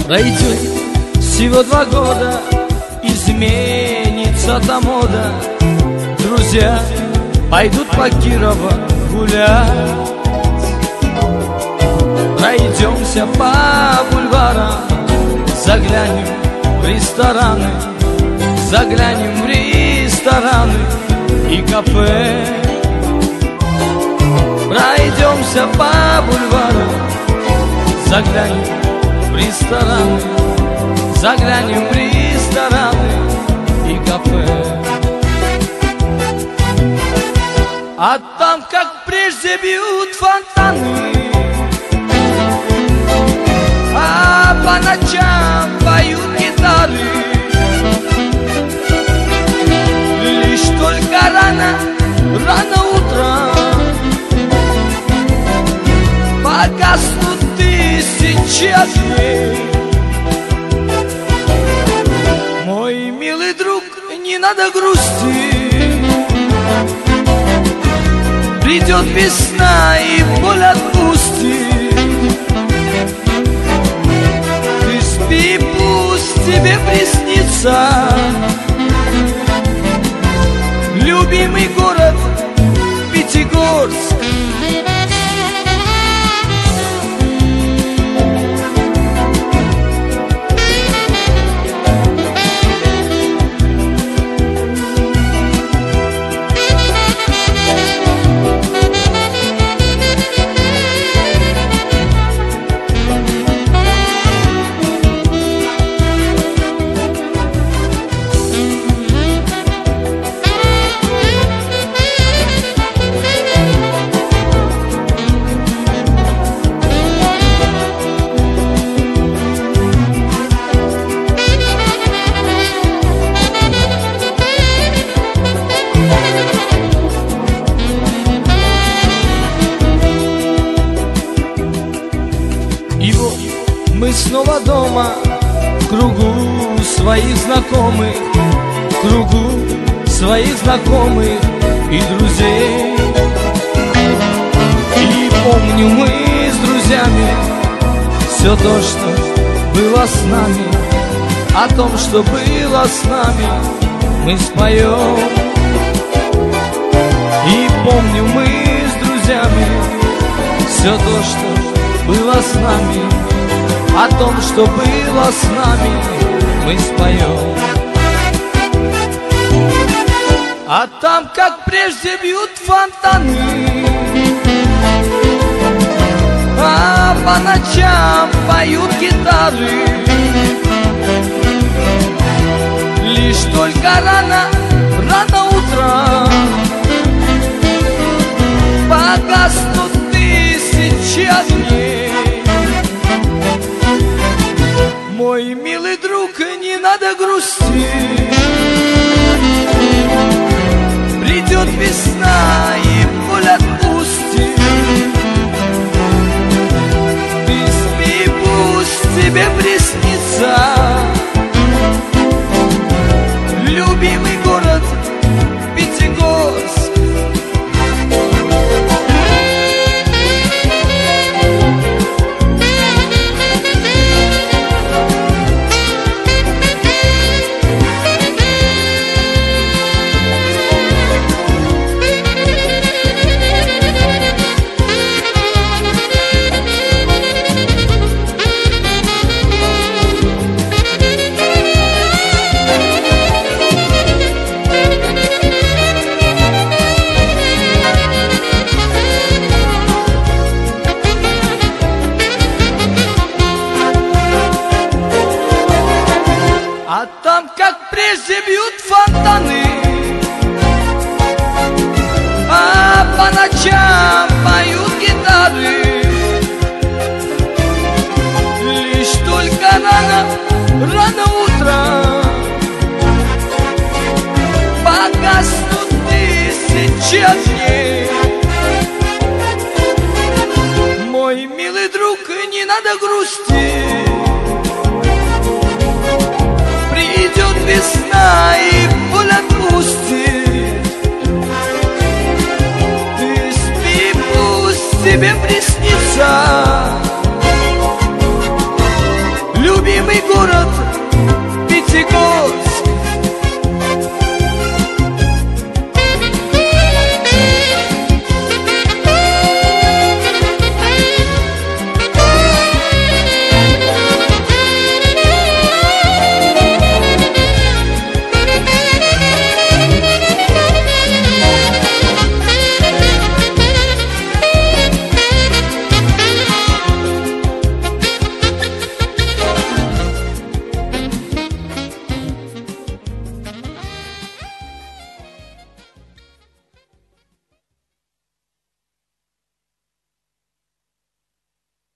Пройдет всего 2 года, изменится-то мода. Друзья пойдут по Кирово гулять. Пройдемся по бульварам, заглянем в рестораны, заглянем в рестораны и кафе. Пройдемся по бульварам, заглянем в рестораны, заглянем в рестораны и кафе. А там, как прежде, бьют фонтаны, а по ночам поют гитары. Лишь только рано утром погаснут тысячи огней. Мой милый друг, не надо грустить, придет весна и боль отпустит. Ты спи, пусть тебе приснится любимый город Пятигорск. Мы снова дома, в кругу своих знакомых, в кругу своих знакомых и друзей. И помню мы с друзьями все то, что было с нами. О том, что было с нами, мы споем. И помню мы с друзьями все то, что было с нами. О том, что было с нами, мы споем. А там, как прежде, бьют фонтаны, а по ночам поют гитары. Лишь только рано утром погаснут тысячи огней. Мой милый друг, не надо грустить, придет весна и боль отпустит. Ты спи, пусть тебе приснится любимый город Пятигорск. А там, как прежде, бьют фонтаны, а по ночам поют гитары. Лишь только рано утром погаснут тысячи огней. Мой милый друг, не надо грустить, придет весна и боль отпустит. Ты спи, пусть тебе приснится любимый любимый город Пятигорск.